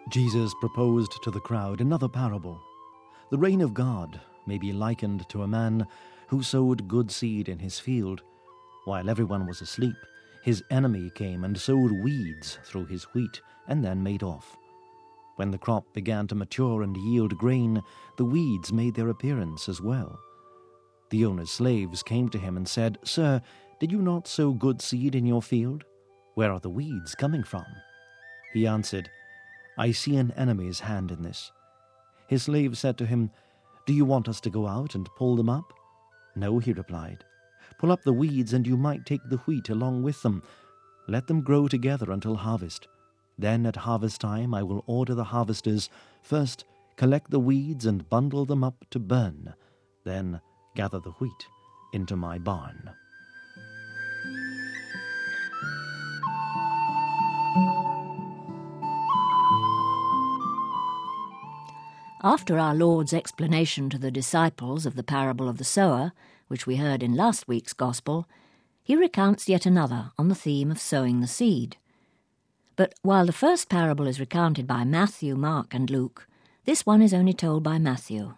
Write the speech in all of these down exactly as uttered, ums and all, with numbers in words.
Jesus proposed to the crowd another parable. The reign of God may be likened to a man who sowed good seed in his field. While everyone was asleep, his enemy came and sowed weeds through his wheat and then made off. When the crop began to mature and yield grain, the weeds made their appearance as well. The owner's slaves came to him and said, "Sir, did you not sow good seed in your field? Where are the weeds coming from?" He answered, "I see an enemy's hand in this." His slave said to him, "Do you want us to go out and pull them up?" "No," he replied. "Pull up the weeds, and you might take the wheat along with them. Let them grow together until harvest. Then at harvest time I will order the harvesters, first collect the weeds and bundle them up to burn, then gather the wheat into my barn." After our Lord's explanation to the disciples of the parable of the sower, which we heard in last week's Gospel, he recounts yet another on the theme of sowing the seed. But while the first parable is recounted by Matthew, Mark, and Luke, this one is only told by Matthew.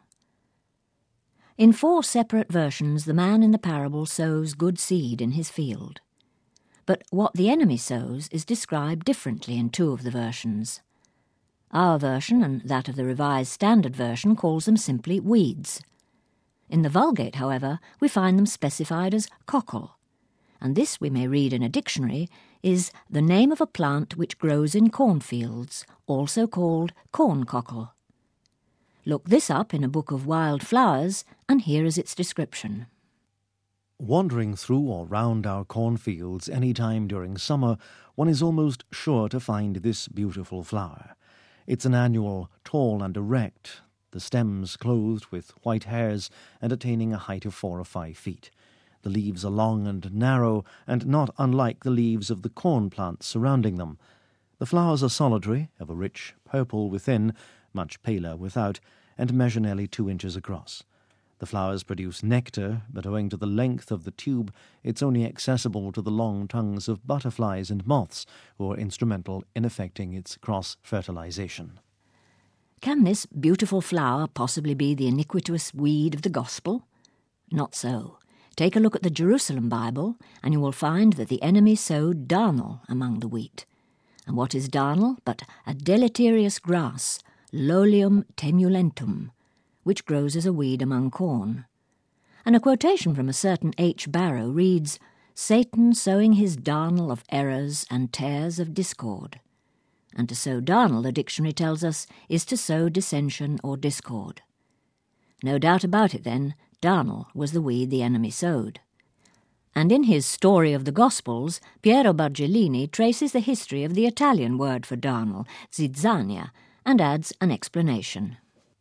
In four separate versions, the man in the parable sows good seed in his field. But what the enemy sows is described differently in two of the versions. Our version and that of the Revised Standard Version calls them simply weeds. In the Vulgate, however, we find them specified as cockle, and this, we may read in a dictionary, is the name of a plant which grows in cornfields, also called corn cockle. Look this up in a book of wild flowers, and here is its description. Wandering through or round our cornfields any time during summer, one is almost sure to find this beautiful flower. It's an annual, tall and erect, the stems clothed with white hairs and attaining a height of four or five feet. The leaves are long and narrow, and not unlike the leaves of the corn plants surrounding them. The flowers are solitary, of a rich purple within, much paler without, and measure nearly two inches across. The flowers produce nectar, but owing to the length of the tube, it's only accessible to the long tongues of butterflies and moths, who are instrumental in effecting its cross-fertilization. Can this beautiful flower possibly be the iniquitous weed of the Gospel? Not so. Take a look at the Jerusalem Bible, and you will find that the enemy sowed darnel among the wheat. And what is darnel but a deleterious grass, Lolium temulentum, which grows as a weed among corn? And a quotation from a certain H. Barrow reads, "Satan sowing his darnel of errors and tares of discord." And to sow darnel, the dictionary tells us, is to sow dissension or discord. No doubt about it, then, darnel was the weed the enemy sowed. And in his Story of the Gospels, Piero Bargellini traces the history of the Italian word for darnel, zizzania, and adds an explanation.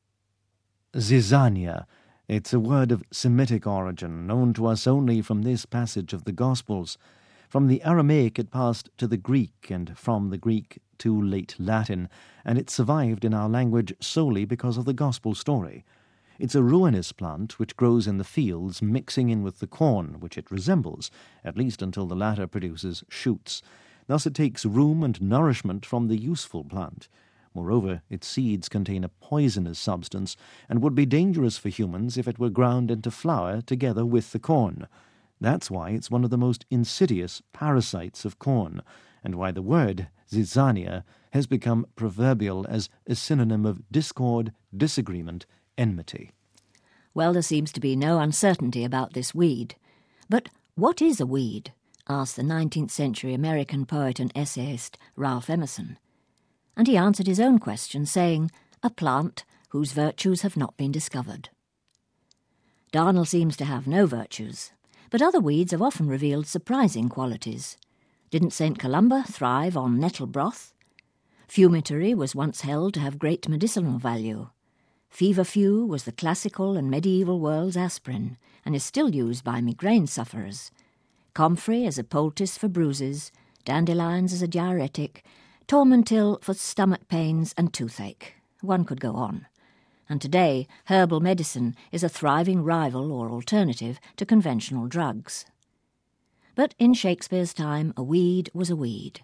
Zizania. It's a word of Semitic origin, known to us only from this passage of the Gospels. From the Aramaic it passed to the Greek, and from the Greek to late Latin, and it survived in our language solely because of the Gospel story. It's a ruinous plant which grows in the fields, mixing in with the corn, which it resembles, at least until the latter produces shoots. Thus it takes room and nourishment from the useful plant. Moreover, its seeds contain a poisonous substance, and would be dangerous for humans if it were ground into flour together with the corn. That's why it's one of the most insidious parasites of corn, and why the word zizzania has become proverbial as a synonym of discord, disagreement, enmity. Well, there seems to be no uncertainty about this weed. But what is a weed? Asked the nineteenth century American poet and essayist Ralph Emerson. And he answered his own question, saying, "A plant whose virtues have not been discovered." Darnel seems to have no virtues, but other weeds have often revealed surprising qualities. Didn't Saint Columba thrive on nettle broth? Fumitory was once held to have great medicinal value. Feverfew was the classical and medieval world's aspirin, and is still used by migraine sufferers. Comfrey as a poultice for bruises, dandelions as a diuretic, Tormentil for stomach pains and toothache. One could go on. And today, herbal medicine is a thriving rival or alternative to conventional drugs. But in Shakespeare's time, a weed was a weed,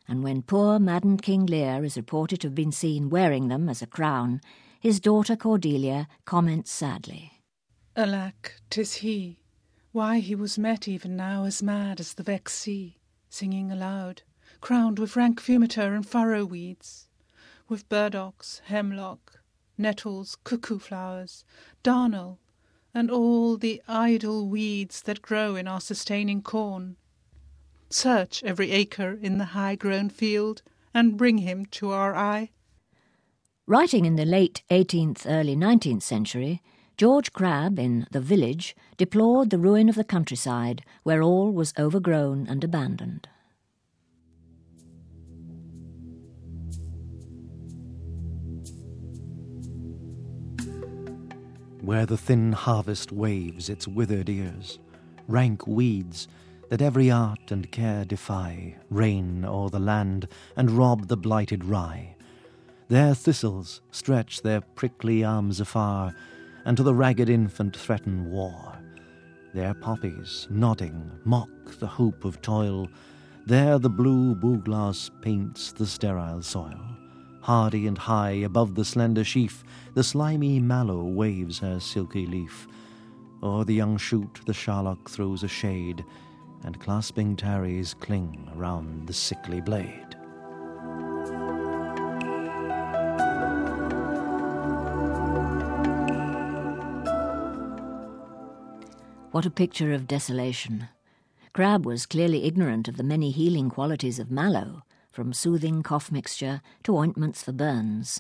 and when poor maddened King Lear is reported to have been seen wearing them as a crown, his daughter Cordelia comments sadly, "Alack, 'tis he! Why he was met even now as mad as the vexed sea, singing aloud, crowned with rank fumiter and furrow weeds, with burdocks, hemlock, nettles, cuckoo flowers, darnel, and all the idle weeds that grow in our sustaining corn. Search every acre in the high-grown field, and bring him to our eye." Writing in the late eighteenth, early nineteenth century, George Crabbe, in The Village, deplored the ruin of the countryside, where all was overgrown and abandoned. Where the thin harvest waves its withered ears, rank weeds that every art and care defy, reign o'er the land and rob the blighted rye. There thistles stretch their prickly arms afar, and to the ragged infant threaten war. There poppies, nodding, mock the hope of toil. There the blue bugloss paints the sterile soil. Hardy and high above the slender sheaf, the slimy mallow waves her silky leaf. O'er the young shoot the charlock throws a shade, and clasping tarries cling around the sickly blade. What a picture of desolation. Crabbe was clearly ignorant of the many healing qualities of mallow, from soothing cough mixture to ointments for burns.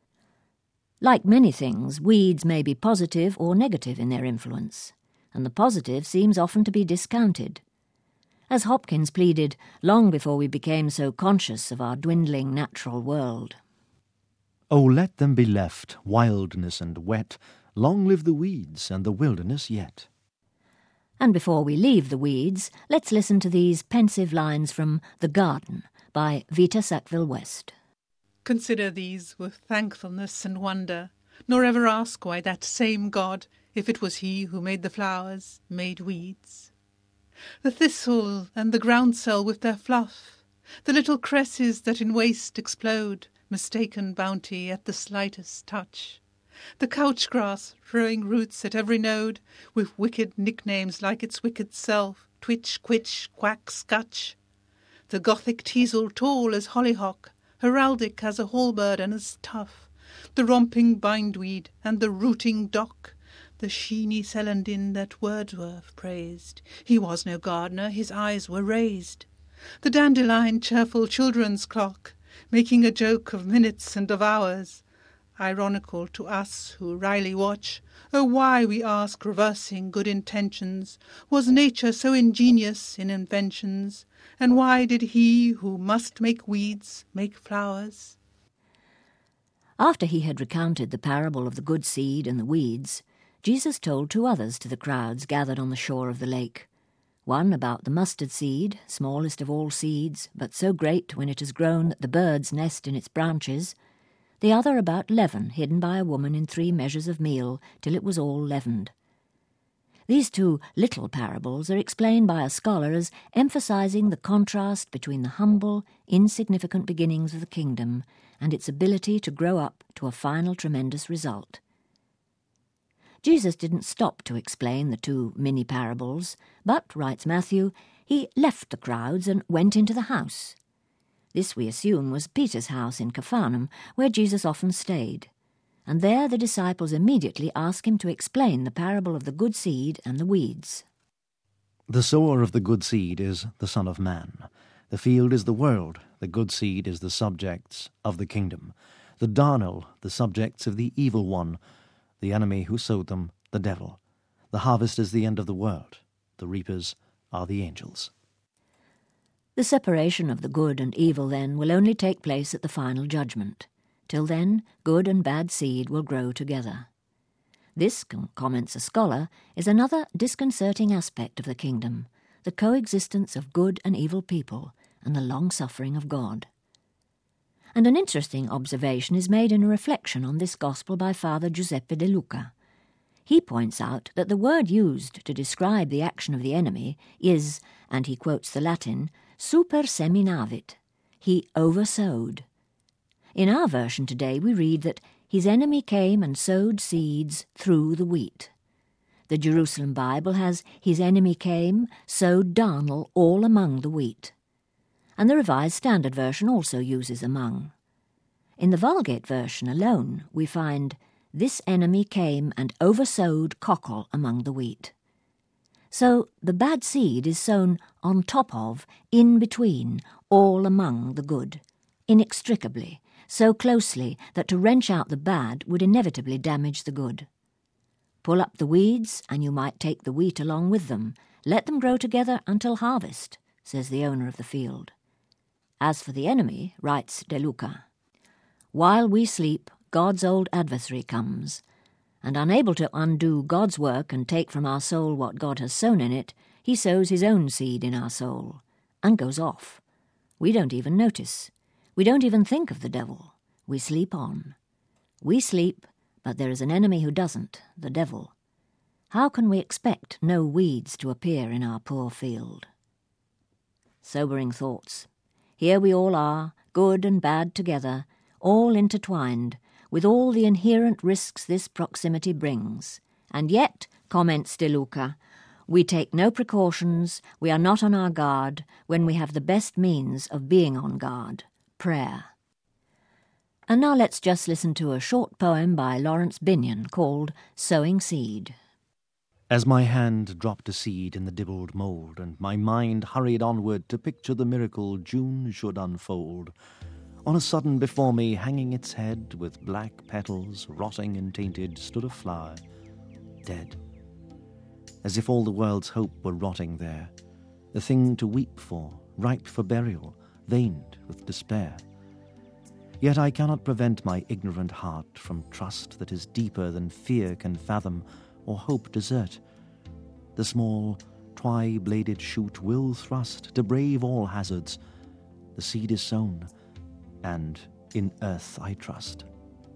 Like many things, weeds may be positive or negative in their influence, and the positive seems often to be discounted. As Hopkins pleaded long before we became so conscious of our dwindling natural world. "Oh, let them be left, wildness and wet, long live the weeds and the wilderness yet." And before we leave the weeds, let's listen to these pensive lines from The Garden by Vita Sackville-West. "Consider these with thankfulness and wonder, nor ever ask why that same God, if it was he who made the flowers, made weeds. The thistle and the groundsel with their fluff, the little cresses that in waste explode, mistaken bounty at the slightest touch. The couch-grass throwing roots at every node, with wicked nicknames like its wicked self, twitch, quitch, quack, scutch. The Gothic teasel tall as hollyhock, heraldic as a halberd and as tough. The romping bindweed and the rooting dock, the sheeny celandine that Wordsworth praised. He was no gardener, his eyes were raised. The dandelion cheerful children's clock, making a joke of minutes and of hours. Ironical to us who wryly watch, oh why, we ask, reversing good intentions, was nature so ingenious in inventions, and why did he who must make weeds make flowers?" After he had recounted the parable of the good seed and the weeds, Jesus told two others to the crowds gathered on the shore of the lake. One about the mustard seed, smallest of all seeds, but so great when it has grown that the birds nest in its branches. The other about leaven hidden by a woman in three measures of meal till it was all leavened. These two little parables are explained by a scholar as emphasizing the contrast between the humble, insignificant beginnings of the kingdom and its ability to grow up to a final tremendous result. Jesus didn't stop to explain the two mini-parables, but, writes Matthew, he left the crowds and went into the house. This, we assume, was Peter's house in Capharnaum, where Jesus often stayed. And there the disciples immediately ask him to explain the parable of the good seed and the weeds. The sower of the good seed is the Son of Man. The field is the world. The good seed is the subjects of the kingdom. The darnel, the subjects of the evil one. The enemy who sowed them, the devil. The harvest is the end of the world. The reapers are the angels. The separation of the good and evil, then, will only take place at the final judgment. Till then, good and bad seed will grow together. This, comments a scholar, is another disconcerting aspect of the kingdom, the coexistence of good and evil people, and the long-suffering of God. And an interesting observation is made in a reflection on this gospel by Father Giuseppe De Luca. He points out that the word used to describe the action of the enemy is, and he quotes the Latin, super seminavit. he oversowed. In our version today we read that his enemy came and sowed seeds through the wheat. The Jerusalem Bible has his enemy came, sowed darnel all among the wheat. And the Revised Standard Version also uses among. In the Vulgate version alone we find this enemy came and oversowed cockle among the wheat. So the bad seed is sown on top of, in between, all among the good, inextricably, so closely that to wrench out the bad would inevitably damage the good. Pull up the weeds, and you might take the wheat along with them. Let them grow together until harvest, says the owner of the field. As for the enemy, writes De Luca, while we sleep, God's old adversary comes, and unable to undo God's work and take from our soul what God has sown in it, he sows his own seed in our soul, and goes off. We don't even notice. We don't even think of the devil. We sleep on. We sleep, but there is an enemy who doesn't, the devil. How can we expect no weeds to appear in our poor field? Sobering thoughts. Here we all are, good and bad together, all intertwined, with all the inherent risks this proximity brings. And yet, comments De Luca, we take no precautions, we are not on our guard, when we have the best means of being on guard, prayer. And now let's just listen to a short poem by Lawrence Binyon called Sowing Seed. As my hand dropped a seed in the dibbled mould, and my mind hurried onward to picture the miracle June should unfold, on a sudden before me, hanging its head, with black petals, rotting and tainted, stood a flower, dead. As if all the world's hope were rotting there, a thing to weep for, ripe for burial, veined with despair. Yet I cannot prevent my ignorant heart from trust that is deeper than fear can fathom, or hope desert. The small, twy-bladed shoot will thrust to brave all hazards. The seed is sown, and in earth I trust.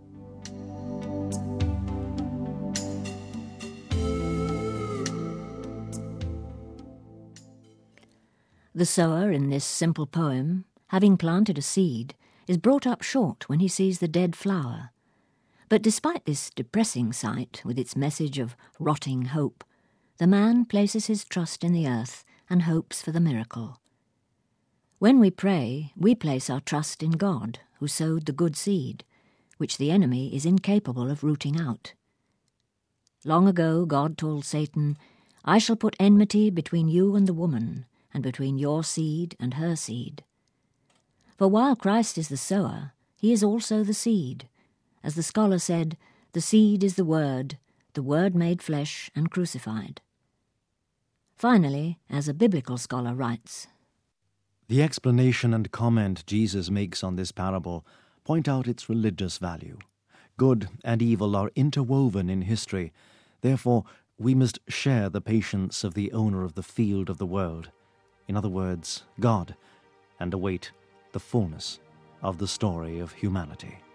The sower in this simple poem, having planted a seed, is brought up short when he sees the dead flower. But despite this depressing sight, with its message of rotting hope, the man places his trust in the earth and hopes for the miracle. When we pray, we place our trust in God, who sowed the good seed, which the enemy is incapable of rooting out. Long ago God told Satan, I shall put enmity between you and the woman, and between your seed and her seed. For while Christ is the sower, he is also the seed. As the scholar said, the seed is the Word, the Word made flesh and crucified. Finally, as a biblical scholar writes, the explanation and comment Jesus makes on this parable point out its religious value. Good and evil are interwoven in history. Therefore, we must share the patience of the owner of the field of the world, in other words, God, and await the fullness of the story of humanity.